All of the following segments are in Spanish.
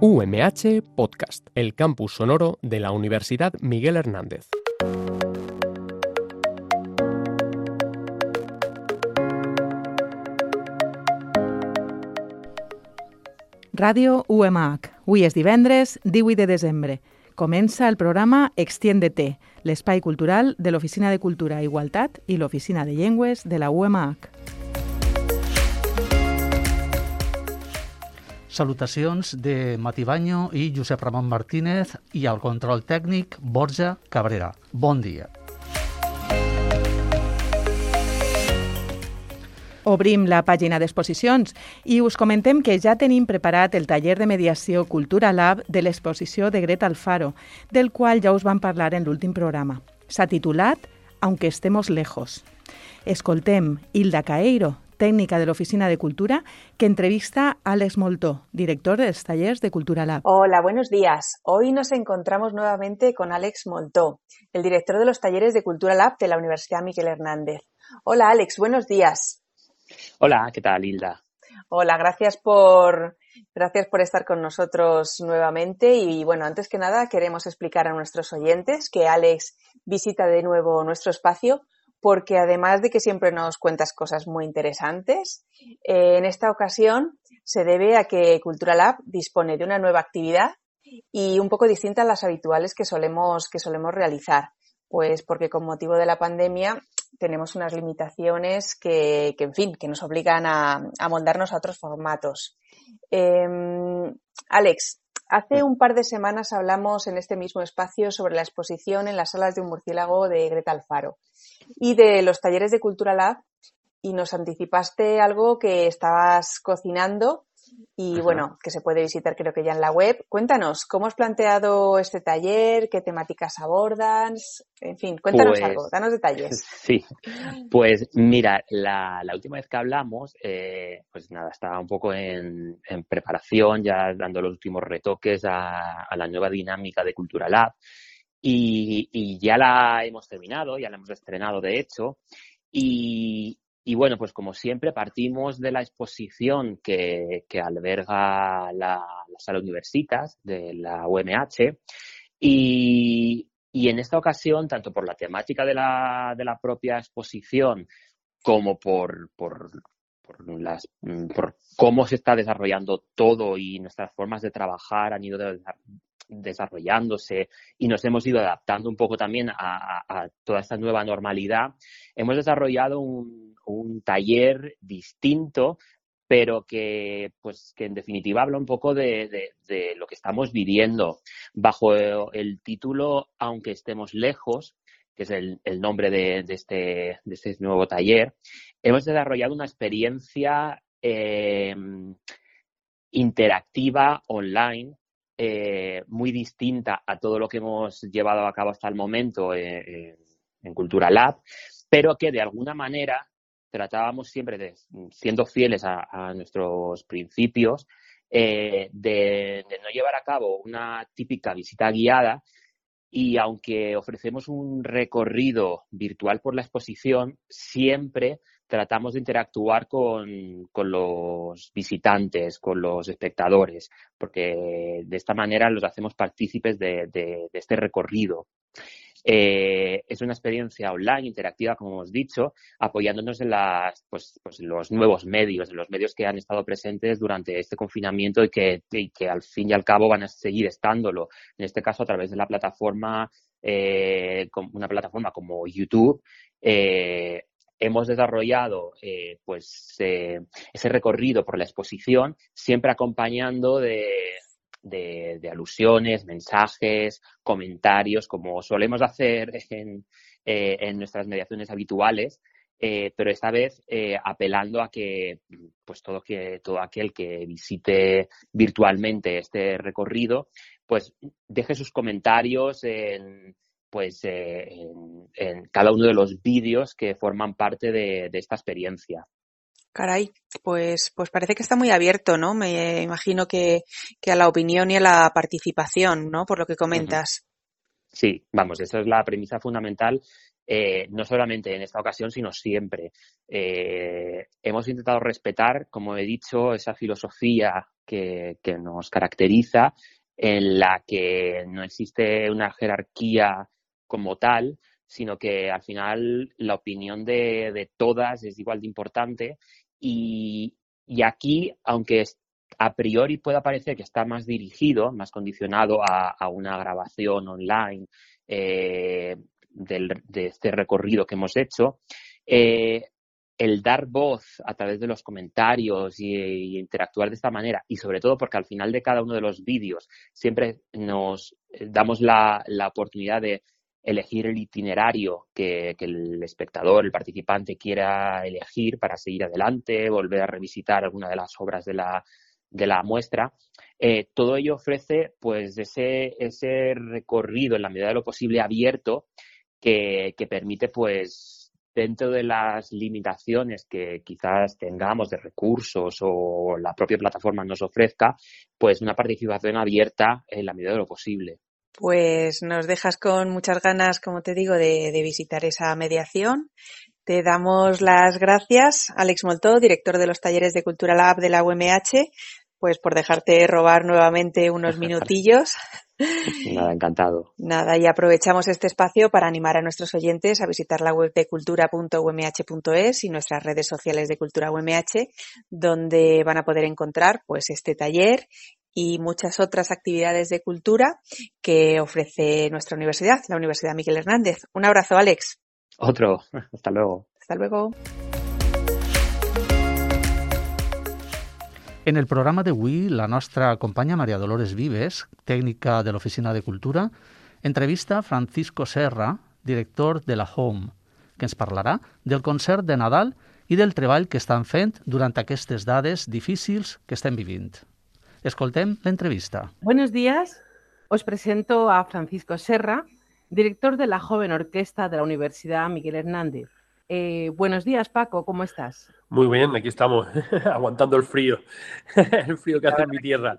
UMH Podcast, el campus sonoro de la Universidad Miguel Hernández. Ràdio UMH. Avui és divendres, 18 de desembre. Comença el programa Extiéndete, l'espai cultural de l'Oficina de Cultura i Igualtat i l'Oficina de Llengües de la UMH. Salutacions de Mati Baño i Josep Ramon Martínez i al control tècnic Borja Cabrera. Bon dia. Obrim la pàgina d'exposicions i us comentem que ja tenim preparat el taller de mediació Cultura Lab de l'exposició de Greta Alfaro, del qual ja us vam parlar en l'últim programa. S'ha titulat Aunque estemos lejos. Escoltem Hilda Caeiro, tècnica de l'Oficina de Cultura, que entrevista a Àlex Moltó, director de los talleres de Cultura Lab. Hola, buenos días. Hoy nos encontramos nuevamente con Àlex Moltó, el director de los talleres de Cultura Lab de la Universidad Miguel Hernández. Hola, Àlex, buenos días. Hola, ¿qué tal, Hilda? Hola, gracias por estar con nosotros nuevamente. Y bueno, antes que nada queremos explicar a nuestros oyentes que Àlex visita de nuevo nuestro espacio porque además de que siempre nos cuentas cosas muy interesantes, en esta ocasión se debe a que Cultura Lab dispone de una nueva actividad y un poco distinta a las habituales que solemos realizar. Pues porque con motivo de la pandemia tenemos unas limitaciones que nos obligan a moldarnos a otros formatos. Àlex, hace un par de semanas hablamos en este mismo espacio sobre la exposición en las salas de un murciélago de Greta Alfaro y de los talleres de Cultura Lab y nos anticipaste algo que estabas cocinando y bueno, que se puede visitar creo que ya en la web. Cuéntanos, ¿cómo has planteado este taller? ¿Qué temáticas abordan? En fin, cuéntanos algo, danos detalles. Sí, pues mira, la última vez que hablamos, pues nada, estaba un poco en preparación, ya dando los últimos retoques a la nueva dinámica de Cultura Lab y ya la hemos terminado, ya la hemos estrenado de hecho y bueno, pues como siempre partimos de la exposición que alberga la Sala Universitas de la UMH y en esta ocasión, tanto por la temática de la propia exposición como por cómo se está desarrollando todo y nuestras formas de trabajar han ido desarrollándose y nos hemos ido adaptando un poco también a toda esta nueva normalidad, hemos desarrollado un taller distinto, pero que en definitiva habla un poco de lo que estamos viviendo bajo el título Aunque estemos lejos, que es el nombre de este nuevo taller. Hemos desarrollado una experiencia interactiva online muy distinta a todo lo que hemos llevado a cabo hasta el momento en Cultura Lab, pero que de alguna manera tratábamos siempre siendo fieles a nuestros principios, de no llevar a cabo una típica visita guiada y aunque ofrecemos un recorrido virtual por la exposición, siempre tratamos de interactuar con los visitantes, con los espectadores, porque de esta manera los hacemos partícipes de este recorrido. Es una experiencia online, interactiva, como hemos dicho, apoyándonos en los nuevos medios, en los medios que han estado presentes durante este confinamiento y que al fin y al cabo van a seguir estándolo. En este caso, a través de la plataforma, una plataforma como YouTube, hemos desarrollado ese recorrido por la exposición, siempre acompañando de alusiones, mensajes, comentarios, como solemos hacer en nuestras mediaciones habituales, pero esta vez apelando a que pues todo aquel que visite virtualmente este recorrido pues deje sus comentarios en cada uno de los vídeos que forman parte de esta experiencia. Caray, pues parece que está muy abierto, ¿no? Me imagino que a la opinión y a la participación, ¿no? Por lo que comentas. Sí, vamos, esa es la premisa fundamental no solamente en esta ocasión, sino siempre. Hemos intentado respetar, como he dicho, esa filosofía que nos caracteriza, en la que no existe una jerarquía como tal, sino que al final la opinión de todas es igual de importante. Y aquí, aunque a priori pueda parecer que está más dirigido, más condicionado a una grabación online de este recorrido que hemos hecho, el dar voz a través de los comentarios y interactuar de esta manera, y sobre todo porque al final de cada uno de los vídeos siempre nos damos la oportunidad de elegir el itinerario que el espectador, el participante quiera elegir para seguir adelante, volver a revisitar alguna de las obras de la muestra. Todo ello ofrece pues ese recorrido en la medida de lo posible abierto que permite pues dentro de las limitaciones que quizás tengamos de recursos o la propia plataforma nos ofrezca, pues una participación abierta en la medida de lo posible. Pues nos dejas con muchas ganas, como te digo, de visitar esa mediación. Te damos las gracias, Àlex Moltó, director de los talleres de Cultura Lab de la UMH, pues por dejarte robar nuevamente unos minutillos. Nada, encantado. Nada, y aprovechamos este espacio para animar a nuestros oyentes a visitar la web de cultura.umh.es y nuestras redes sociales de Cultura UMH, donde van a poder encontrar pues este taller y muchas otras actividades de cultura que ofrece nuestra universidad, la Universidad Miguel Hernández. Un abrazo, Àlex. Otro. Hasta luego. Hasta luego. En el programa d'avui, la nostra companya Maria Dolores Vives, tècnica de l'Oficina de Cultura, entrevista Francisco Serra, director de la Home, que ens parlarà del concert de Nadal i del treball que estan fent durant aquestes dades difícils que estem vivint. Escoltem l'entrevista. Buenos días. Os presento a Francisco Serra, director de la Joven Orquesta de la Universidad Miguel Hernández. Buenos días, Paco, ¿cómo estás? Muy bien, aquí estamos, aguantando el frío que hace en mi tierra.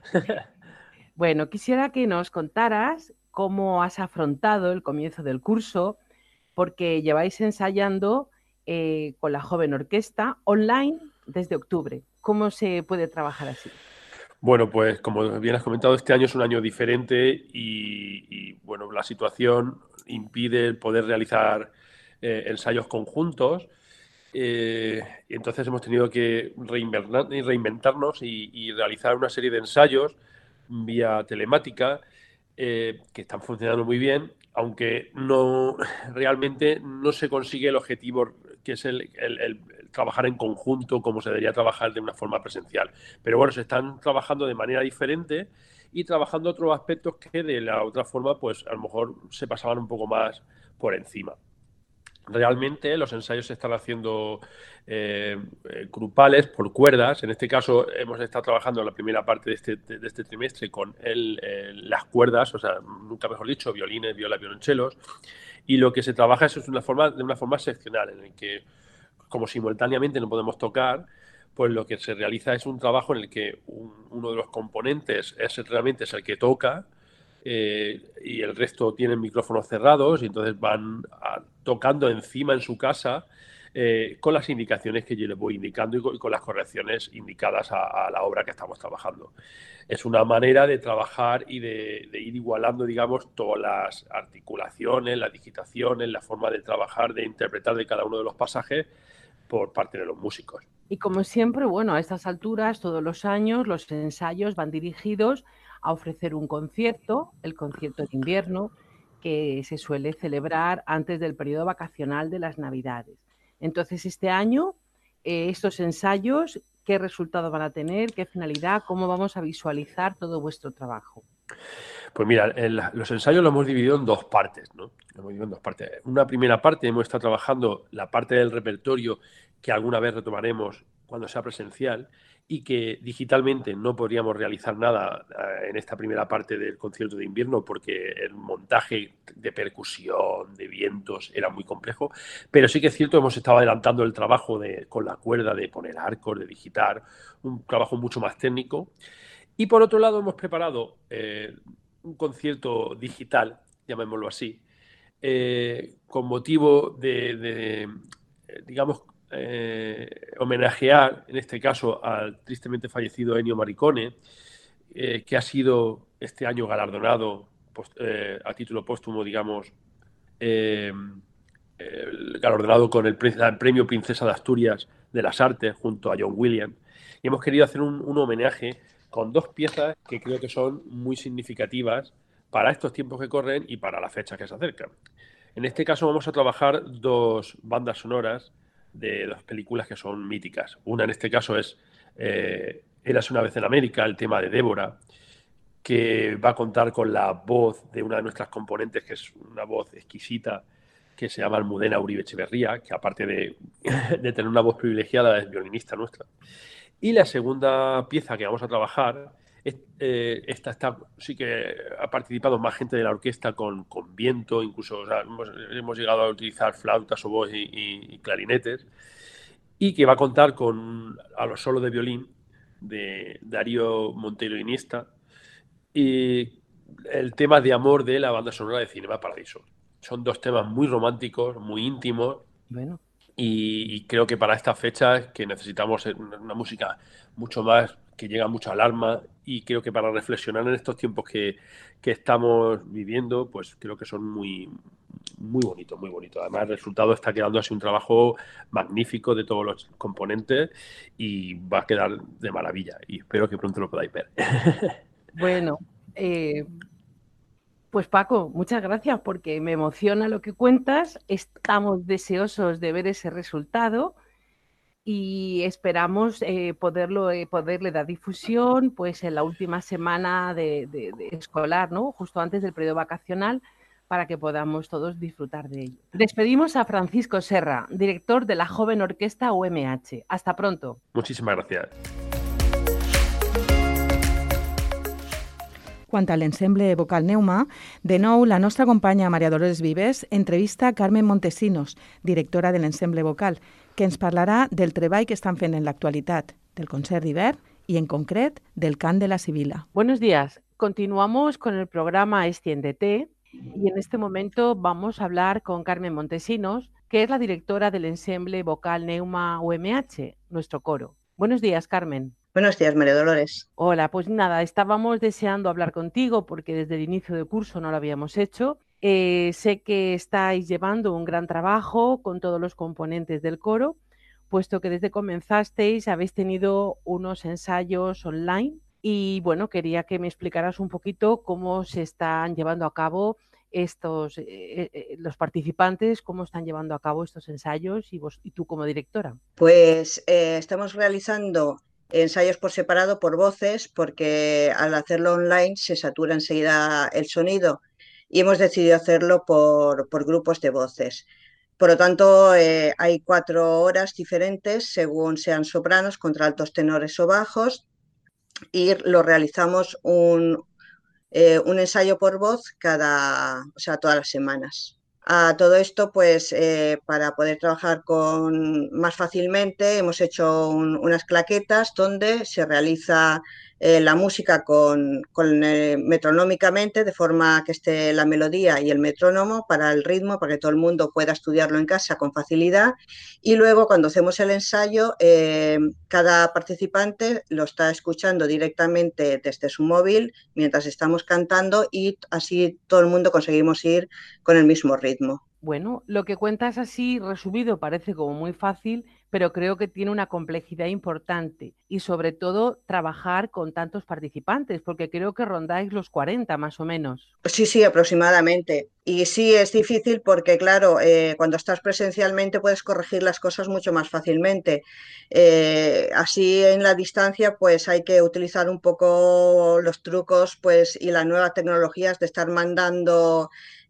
Bueno, quisiera que nos contaras cómo has afrontado el comienzo del curso, porque lleváis ensayando con la Joven Orquesta online desde octubre. ¿Cómo se puede trabajar así? Bueno, pues como bien has comentado, este año es un año diferente y bueno, la situación impide el poder realizar ensayos conjuntos. Y entonces hemos tenido que reinventarnos y realizar una serie de ensayos vía telemática que están funcionando muy bien, aunque realmente no se consigue el objetivo que es el trabajar en conjunto como se debería trabajar de una forma presencial. Pero bueno, se están trabajando de manera diferente y trabajando otros aspectos que de la otra forma pues a lo mejor se pasaban un poco más por encima. Realmente los ensayos se están haciendo grupales por cuerdas. En este caso hemos estado trabajando en la primera parte de este trimestre con las cuerdas, o sea, nunca mejor dicho, violines, violas, violonchelos. Y lo que se trabaja es de una forma seccional, en el que, como simultáneamente no podemos tocar, pues lo que se realiza es un trabajo en el que uno de los componentes realmente es el que toca, y el resto tienen micrófonos cerrados y entonces van tocando encima en su casa con las indicaciones que yo les voy indicando y con las correcciones indicadas a la obra que estamos trabajando. Es una manera de trabajar y de ir igualando, digamos, todas las articulaciones, las digitaciones, la forma de trabajar, de interpretar de cada uno de los pasajes por parte de los músicos. Y como siempre, bueno, a estas alturas, todos los años, los ensayos van dirigidos a ofrecer un concierto, el concierto de invierno, que se suele celebrar antes del periodo vacacional de las Navidades. Entonces, este año, estos ensayos, ¿qué resultado van a tener? ¿Qué finalidad? ¿Cómo vamos a visualizar todo vuestro trabajo? Pues mira, los ensayos los hemos dividido en dos partes, ¿no? Una primera parte hemos estado trabajando la parte del repertorio que alguna vez retomaremos cuando sea presencial y que digitalmente no podríamos realizar nada en esta primera parte del concierto de invierno porque el montaje de percusión, de vientos, era muy complejo. Pero sí que es cierto, hemos estado adelantando el trabajo con la cuerda, de poner arcos, de digitar, un trabajo mucho más técnico. Y por otro lado hemos preparado un concierto digital, llamémoslo así, con motivo digamos, homenajear, en este caso, al tristemente fallecido Ennio Morricone, que ha sido este año galardonado a título póstumo, digamos, galardonado con el premio Princesa de Asturias de las Artes junto a John Williams. Y hemos querido hacer un homenaje con 2 piezas que creo que son muy significativas para estos tiempos que corren y para las fechas que se acercan. En este caso vamos a trabajar 2 bandas sonoras de 2 películas que son míticas. Una en este caso es Érase una vez en América, el tema de Débora, que va a contar con la voz de una de nuestras componentes, que es una voz exquisita, que se llama Almudena Uribe Echeverría, que aparte de tener una voz privilegiada es violinista nuestra. Y la segunda pieza que vamos a trabajar, esta sí que ha participado más gente de la orquesta con viento, incluso, o sea, hemos llegado a utilizar flautas, oboes y clarinetes, y que va a contar a los solos de violín de Darío Monteiro Iniesta, y el tema de amor de la banda sonora de Cinema Paradiso. Son 2 temas muy románticos, muy íntimos. Bueno. Y creo que para estas fechas que necesitamos una música mucho más, que llega mucho al alma, y creo que para reflexionar en estos tiempos que estamos viviendo, pues creo que son muy, muy bonitos, muy bonitos. Además, el resultado está quedando así un trabajo magnífico de todos los componentes y va a quedar de maravilla, y espero que pronto lo podáis ver. Bueno, pues Paco, muchas gracias porque me emociona lo que cuentas. Estamos deseosos de ver ese resultado y esperamos poderle dar difusión pues en la última semana de escolar, ¿no? Justo antes del periodo vacacional, para que podamos todos disfrutar de ello. Despedimos a Francisco Serra, director de la Joven Orquesta UMH. Hasta pronto. Muchísimas gracias. Quant a l'ensemble vocal Neuma, de nou la nostra companya Maria Dolores Vives entrevista Carmen Montesinos, directora de l'ensemble vocal, que ens parlarà del treball que estan fent en l'actualitat, del concert d'hivern y en concret del cant de la Sibila. Buenos días. Continuamos con el programa Extiéndete y en este momento vamos a hablar con Carmen Montesinos, que es la directora del ensemble vocal Neuma UMH, nuestro coro. Buenos días, Carmen. Buenos días, María Dolores. Hola, pues nada, estábamos deseando hablar contigo porque desde el inicio del curso no lo habíamos hecho. Sé que estáis llevando un gran trabajo con todos los componentes del coro, puesto que desde que comenzasteis habéis tenido unos ensayos online y bueno, quería que me explicaras un poquito cómo se están llevando a cabo los participantes, cómo están llevando a cabo estos ensayos y tú como directora. Pues estamos realizando ensayos por separado, por voces, porque al hacerlo online se satura enseguida el sonido y hemos decidido hacerlo por grupos de voces. Por lo tanto, hay 4 horas diferentes según sean sopranos, contraltos, tenores o bajos, y lo realizamos un ensayo por voz todas las semanas. A todo esto, pues para poder trabajar más fácilmente, hemos hecho unas claquetas donde se realiza la música metronómicamente, de forma que esté la melodía y el metrónomo para el ritmo, para que todo el mundo pueda estudiarlo en casa con facilidad. Y luego, cuando hacemos el ensayo, cada participante lo está escuchando directamente desde su móvil mientras estamos cantando y así todo el mundo conseguimos ir con el mismo ritmo. Bueno, lo que cuentas así resumido parece como muy fácil, pero creo que tiene una complejidad importante y sobre todo trabajar con tantos participantes, porque creo que rondáis los 40 más o menos. Sí, aproximadamente. Y sí, es difícil porque, claro, cuando estás presencialmente puedes corregir las cosas mucho más fácilmente. Así en la distancia, pues hay que utilizar un poco los trucos pues, y las nuevas tecnologías de estar mandando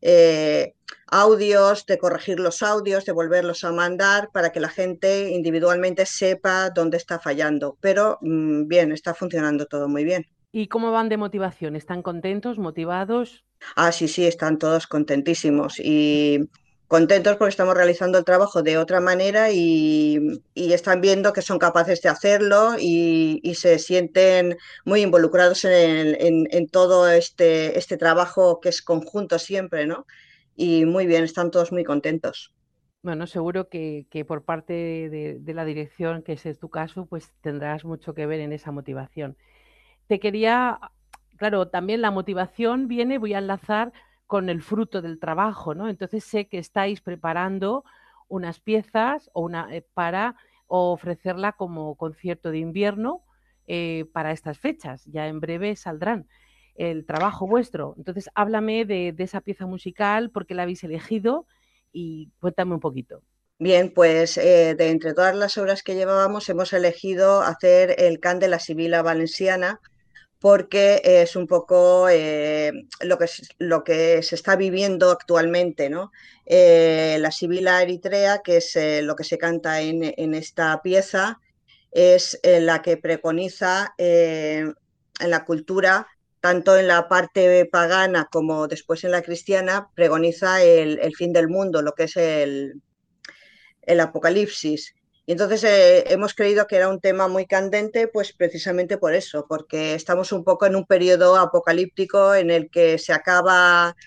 audios, de corregir los audios, de volverlos a mandar para que la gente individualmente sepa dónde está fallando. Pero bien, está funcionando todo muy bien. ¿Y cómo van de motivación? ¿Están contentos, motivados? Sí, están todos contentísimos y contentos porque estamos realizando el trabajo de otra manera y están viendo que son capaces de hacerlo y se sienten muy involucrados en todo este trabajo que es conjunto siempre, ¿no? y muy bien, están todos muy contentos. Bueno, seguro que por parte de la dirección, que ese es tu caso, pues tendrás mucho que ver en esa motivación. Te quería, claro, también la motivación viene, voy a enlazar con el fruto del trabajo, ¿no? Entonces sé que estáis preparando unas piezas para ofrecerla como concierto de invierno para estas fechas. Ya en breve saldrán el trabajo vuestro. Entonces háblame de esa pieza musical, por qué la habéis elegido y cuéntame un poquito. Bien, pues de entre todas las obras que llevábamos hemos elegido hacer el cant de la Sibila Valenciana, porque es un poco lo que se está viviendo actualmente, ¿no? La Sibila Eritrea, que es lo que se canta en esta pieza, es la que preconiza en la cultura, tanto en la parte pagana como después en la cristiana, preconiza el fin del mundo, lo que es el apocalipsis. Y entonces hemos creído que era un tema muy candente, pues precisamente por eso, porque estamos un poco en un periodo apocalíptico en el que se acaba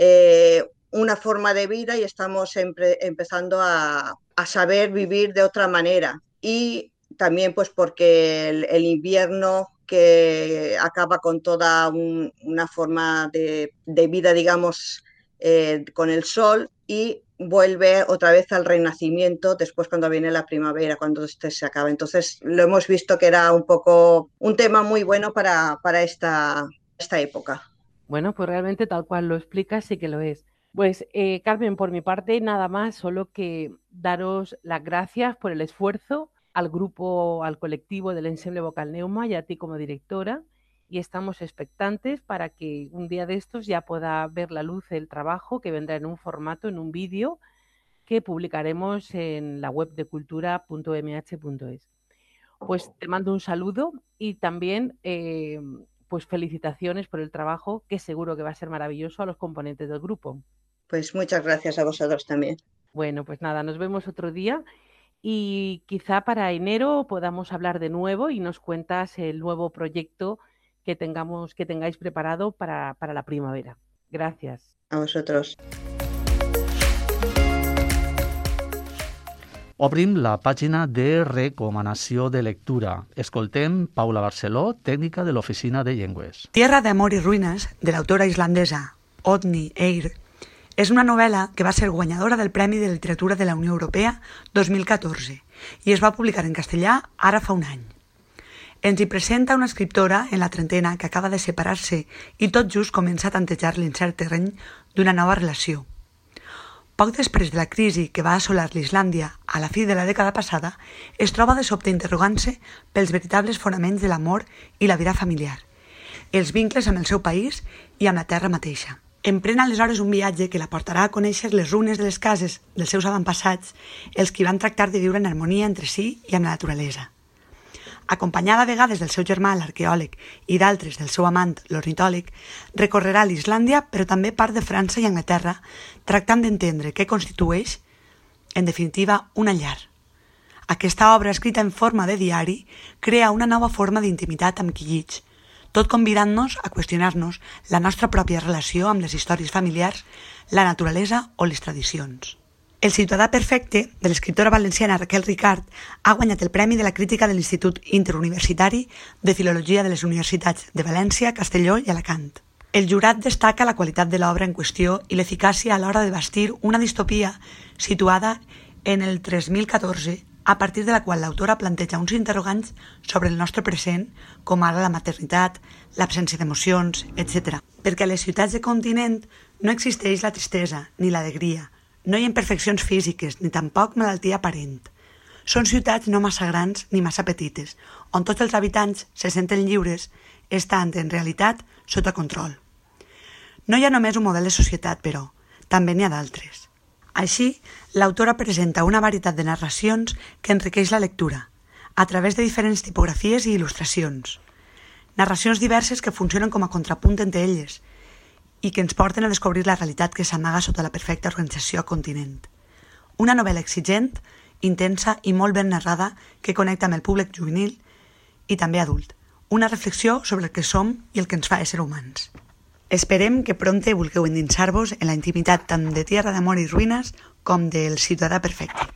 una forma de vida y estamos empezando a saber vivir de otra manera. Y también pues porque el invierno que acaba con toda una forma de vida, digamos, con el sol, y vuelve otra vez al renacimiento después cuando viene la primavera, cuando este se acaba. Entonces lo hemos visto que era un poco un tema muy bueno para esta época. Bueno, pues realmente tal cual lo explicas, sí que lo es. Pues Carmen, por mi parte, nada más, solo que daros las gracias por el esfuerzo al grupo, al colectivo del Ensemble Vocal Neuma y a ti como directora, y estamos expectantes para que un día de estos ya pueda ver la luz el trabajo, que vendrá en un formato, en un vídeo, que publicaremos en la web de cultura.mh.es. Pues te mando un saludo y también pues felicitaciones por el trabajo, que seguro que va a ser maravilloso, a los componentes del grupo. Pues muchas gracias a vosotros también. Bueno, pues nada, nos vemos otro día y quizá para enero podamos hablar de nuevo y nos cuentas el nuevo proyecto que tengáis preparado para la primavera. Gracias. A vosotros. Obrim la pàgina de recomanació de lectura. Escoltem Paula Barceló, tècnica de l'Oficina de Llengües. Tierra de amor y ruinas, de l'autora islandesa Oddný Eir, és una novel·la que va ser guanyadora del Premi de Literatura de la Unió Europea 2014 i es va publicar en castellà ara fa un any. Ens hi presenta una escriptora en la trentena que acaba de separar-se i tot just comença a tantejar l'incert terreny d'una nova relació. Poc després de la crisi que va assolar l'Islàndia a la fi de la dècada passada, es troba de sobte interrogant-se pels veritables fonaments de l'amor i la vida familiar, els vincles amb el seu país i amb la terra mateixa. Emprèn aleshores un viatge que la portarà a conèixer les runes de les cases dels seus avantpassats, els qui van tractar de viure en harmonia entre si i amb la naturalesa. Acompanyada a vegades del seu germà, l'arqueòleg, i d'altres del seu amant, l'ornitòleg, recorrerà l'Islàndia, però també part de França i Anglaterra, tractant d'entendre què constitueix, en definitiva, una llar. Aquesta obra, escrita en forma de diari, crea una nova forma d'intimitat amb qui llig, tot convidant-nos a qüestionar-nos la nostra pròpia relació amb les històries familiars, la naturalesa o les tradicions. El ciutadà perfecte, de l'escriptora valenciana Raquel Ricart, ha guanyat el Premi de la Crítica de l'Institut Interuniversitari de Filologia de les Universitats de València, Castelló i Alacant. El jurat destaca la qualitat de l'obra en qüestió i l'eficàcia a l'hora de bastir una distopia situada en el 3014, a partir de la qual l'autora planteja uns interrogants sobre el nostre present, com ara la maternitat, l'absència d'emocions, etc. Perquè a les ciutats de continent no existeix la tristesa ni l'alegria, no hi ha imperfeccions físiques ni tampoc malaltia aparent. Són ciutats no massa grans ni massa petites, on tots els habitants se senten lliures, estant en realitat sota control. No hi ha només un model de societat, però també n'hi ha d'altres. Així, l'autora presenta una varietat de narracions que enriqueix la lectura, a través de diferents tipografies i il·lustracions. Narracions diverses que funcionen com a contrapunt entre elles i que ens porten a descobrir la realitat que s'amaga sota la perfecta organització a continent. Una novel·la exigent, intensa i molt ben narrada que connecta amb el públic juvenil i també adult. Una reflexió sobre el que som i el que ens fa ésser humans. Esperem que prompte vulgueu endinsar-vos en la intimitat tant de Tierra d'Amor i Ruïnes com del Ciutadà Perfecte.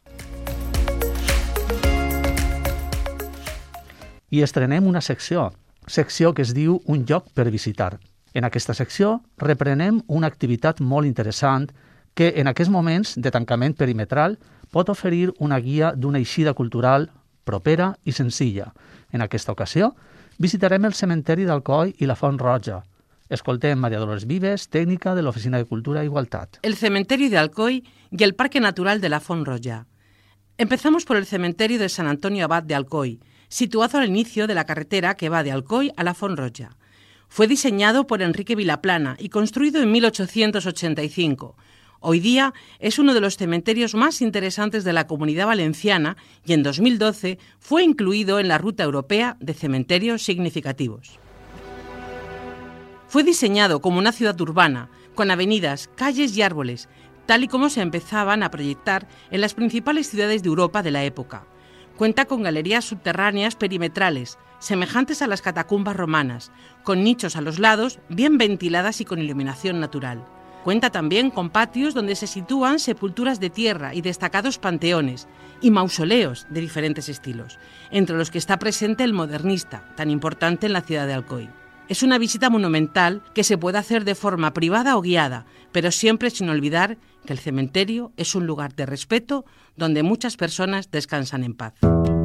I estrenem una secció que es diu Un lloc per visitar. En aquesta secció reprenem una activitat molt interessant que en aquests moments de tancament perimetral pot oferir una guia d'una eixida cultural propera i senzilla. En aquesta ocasió visitarem el cementeri d'Alcoi i la Font Roja. Escoltem María Dolores Vives, técnica de la Oficina de Cultura e Igualdad. El cementerio de Alcoi y el Parque Natural de la Font Roja. Empezamos por el cementerio de San Antonio Abad de Alcoi, situado al inicio de la carretera que va de Alcoi a la Font Roja. Fue diseñado por Enrique Vilaplana y construido en 1885. Hoy día es uno de los cementerios más interesantes de la Comunidad Valenciana y en 2012 fue incluido en la Ruta Europea de Cementerios Significativos. Fue diseñado como una ciudad urbana, con avenidas, calles y árboles, tal y como se empezaban a proyectar en las principales ciudades de Europa de la época. Cuenta con galerías subterráneas perimetrales, semejantes a las catacumbas romanas, con nichos a los lados, bien ventiladas y con iluminación natural. Cuenta también con patios donde se sitúan sepulturas de tierra y destacados panteones, y mausoleos de diferentes estilos, entre los que está presente el modernista, tan importante en la ciudad de Alcoi. Es una visita monumental que se puede hacer de forma privada o guiada, pero siempre sin olvidar que el cementerio es un lugar de respeto donde muchas personas descansan en paz.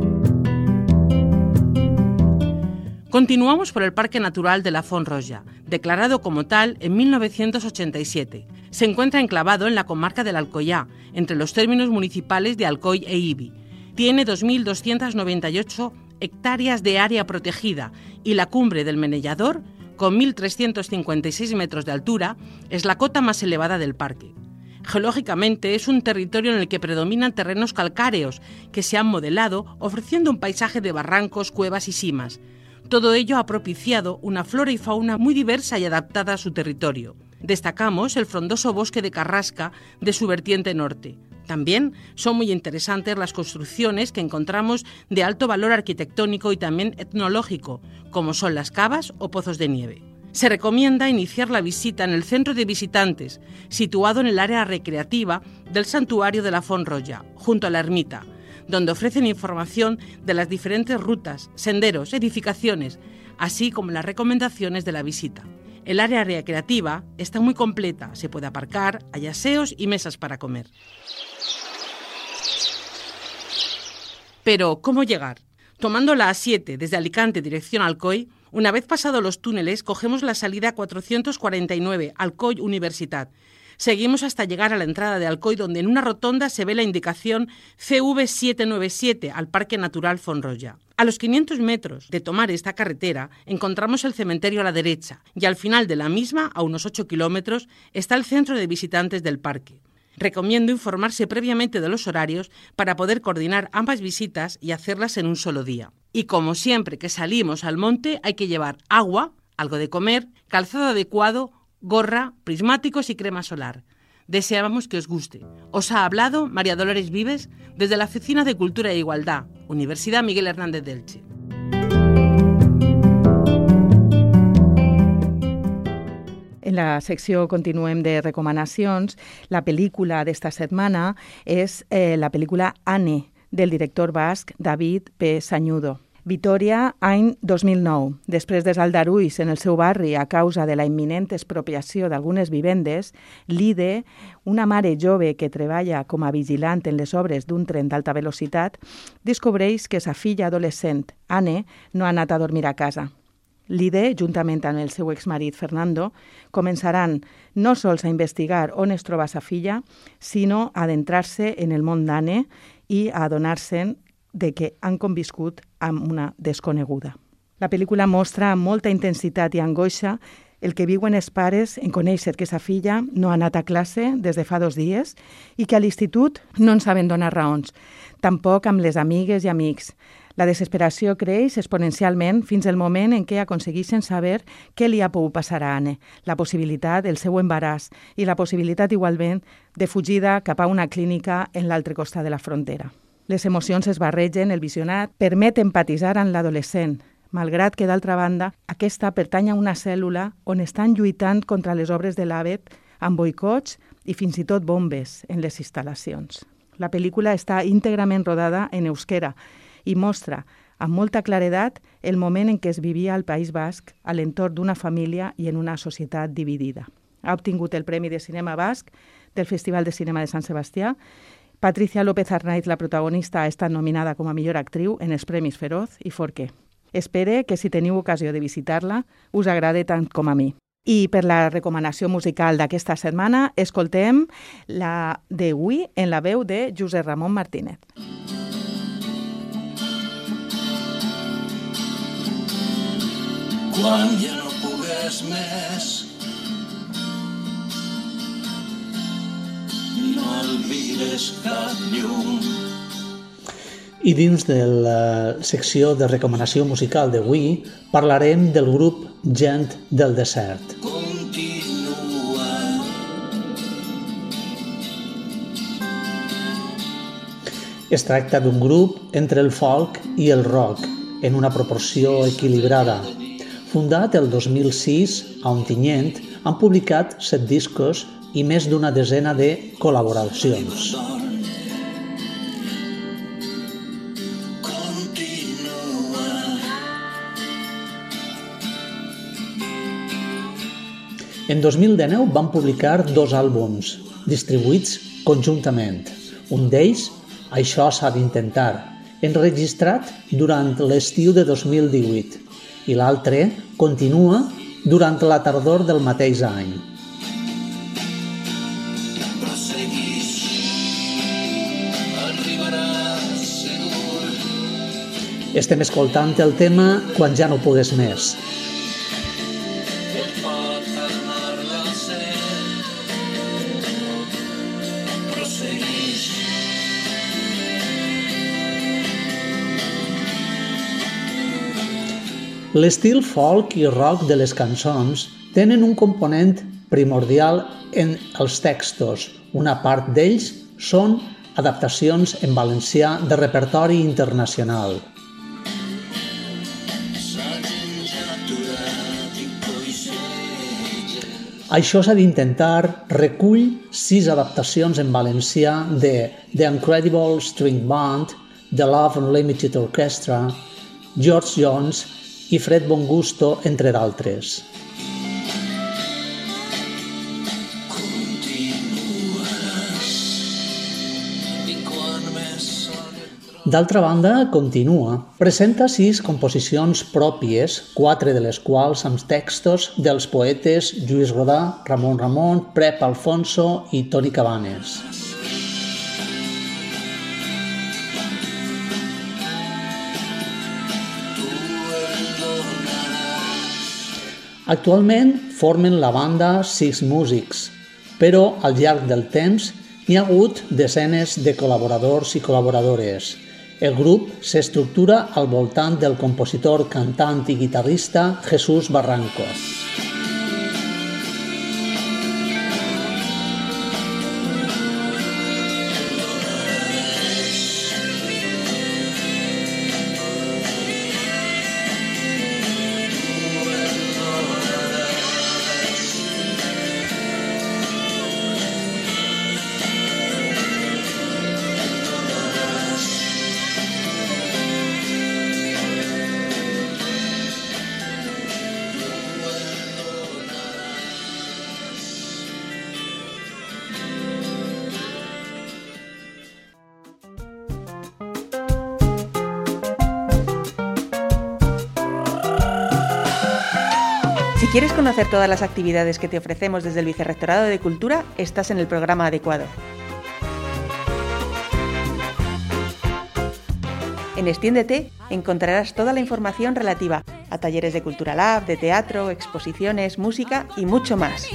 Continuamos por el Parque Natural de la Font Roja, declarado como tal en 1987. Se encuentra enclavado en la comarca del Alcoyà, entre los términos municipales de Alcoi e Ibi. Tiene 2.298 hectáreas de área protegida y la cumbre del Menellador, con 1.356 metros de altura, es la cota más elevada del parque. Geológicamente es un territorio en el que predominan terrenos calcáreos que se han modelado ofreciendo un paisaje de barrancos, cuevas y simas. Todo ello ha propiciado una flora y fauna muy diversa y adaptada a su territorio. Destacamos el frondoso bosque de carrasca de su vertiente norte. También son muy interesantes las construcciones que encontramos de alto valor arquitectónico y también etnológico, como son las cavas o pozos de nieve. Se recomienda iniciar la visita en el centro de visitantes, situado en el área recreativa del santuario de la Font Roja, junto a la ermita, donde ofrecen información de las diferentes rutas, senderos, edificaciones, así como las recomendaciones de la visita. El área recreativa está muy completa, se puede aparcar, hay aseos y mesas para comer. Pero, ¿cómo llegar? Tomando la A7 desde Alicante dirección Alcoi, una vez pasados los túneles, cogemos la salida 449, Alcoi Universitat. Seguimos hasta llegar a la entrada de Alcoi, donde en una rotonda se ve la indicación CV797 al Parque Natural Font Roja. A los 500 metros de tomar esta carretera encontramos el cementerio a la derecha y al final de la misma, a unos 8 kilómetros, está el centro de visitantes del parque. Recomiendo informarse previamente de los horarios para poder coordinar ambas visitas y hacerlas en un solo día. Y como siempre que salimos al monte hay que llevar agua, algo de comer, calzado adecuado, gorra, prismáticos y crema solar. Deseamos que os guste. Os ha hablado María Dolores Vives desde la Oficina de Cultura e Igualdad, Universidad Miguel Hernández de Elche. En la secció continuem de recomanacions. La pel·lícula d'esta setmana és la pel·lícula Anne, del director basc David P. Sañudo. Vitòria, any 2009. Després dels aldarulls en el seu barri a causa de la imminent expropiació d'algunes vivendes, Lide, una mare jove que treballa com a vigilant en les obres d'un tren d'alta velocitat, descobreix que sa filla adolescent, Anne, no ha anat a dormir a casa. Lide, juntament amb el seu exmarit Fernando, començaran no sols a investigar on es troba sa filla, sinó a adentrar-se en el món d'Anne i a adonar-se'n de que han conviscut amb una desconeguda. La pel·lícula mostra amb molta intensitat i angoixa el que viuen els pares en conèixer que sa filla no ha anat a classe des de fa 2 dies i que a l'institut no en saben donar raons, tampoc amb les amigues i amics. La desesperació creix exponencialment fins al moment en què aconsegueixen saber què li ha pogut passar a Anne, la possibilitat del seu embaràs i la possibilitat igualment de fugida cap a una clínica en l'altre costat de la frontera. Les emocions es barregen, el visionat permet empatitzar amb l'adolescent, malgrat que, d'altra banda, aquesta pertany a una cèl·lula on estan lluitant contra les obres de l'AVET amb boicots i fins i tot bombes en les instal·lacions. La pel·lícula està íntegrament rodada en euskera i mostra amb molta claredat el moment en què es vivia al País Basc a l'entorn d'una família i en una societat dividida. Ha obtingut el Premi de Cinema Basc del Festival de Cinema de Sant Sebastià. Patricia López Arnaiz, la protagonista, ha estat nominada com a millor actriu en els Premis Feroz i Forqué. Espere que si teniu ocasió de visitar-la us agrade tant com a mi. I per la recomanació musical d'aquesta setmana escoltem la de Ui en la veu de Josep Ramon Martínez. Quan ja no pugues més, no el mires cap llum. I dins de la secció de recomanació musical d'avui parlarem del grup Gent del Desert. Continua. Es tracta d'un grup entre el folk i el rock, en una proporció equilibrada. Fundat el 2006 a Ontinyent, han publicat 7 discos i més d'una desena de col·laboracions. En 2019 van publicar 2 àlbums, distribuïts conjuntament. Un d'ells, Això s'ha d'intentar, enregistrat durant l'estiu de 2018, i l'altre continua durant la tardor del mateix any. Estem escoltant el tema Quan ja no pugues més. L'estil folk i rock de les cançons tenen un component primordial en els textos. Una part d'ells són adaptacions en valencià de repertori internacional. Això s'ha d'intentar recull 6 adaptacions en valencià de The Incredible String Band, The Love Unlimited Orchestra, George Jones i Fred Bongusto, entre d'altres. D'altra banda, Continua presenta 6 composicions pròpies, 4 de les quals amb textos dels poetes Lluís Rodà, Ramon Ramon, Prep Alfonso i Toni Cabanes. Actualment formen la banda 6 músics, però al llarg del temps n'hi ha hagut desenes de col·laboradors i col·laboradores. El grup s'estructura al voltant del compositor, cantant i guitarrista Jesús Barranco. Si quieres conocer todas las actividades que te ofrecemos desde el Vicerrectorado de Cultura, estás en el programa adecuado. En Extiéndete encontrarás toda la información relativa a talleres de Cultura Lab, de teatro, exposiciones, música y mucho más.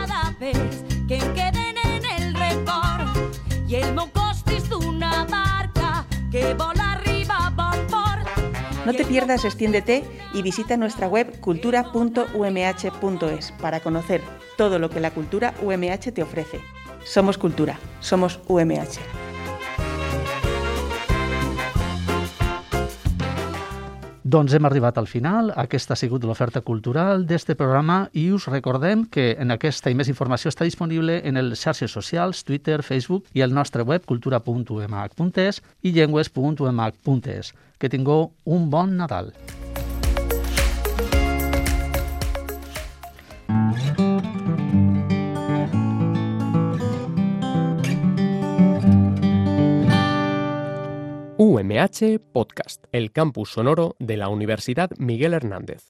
No te pierdas Extiéndete y visita nuestra web cultura.umh.es para conocer todo lo que la cultura UMH te ofrece. Somos cultura, somos UMH. Doncs hem arribat al final. Aquesta ha sigut l'oferta cultural d'este programa i us recordem que en aquesta i més informació està disponible en les xarxes socials, Twitter, Facebook i el nostre web cultura.umh.es i llengües.umh.es. Que tingueu un bon Nadal. UMH Podcast, el campus sonoro de la Universidad Miguel Hernández.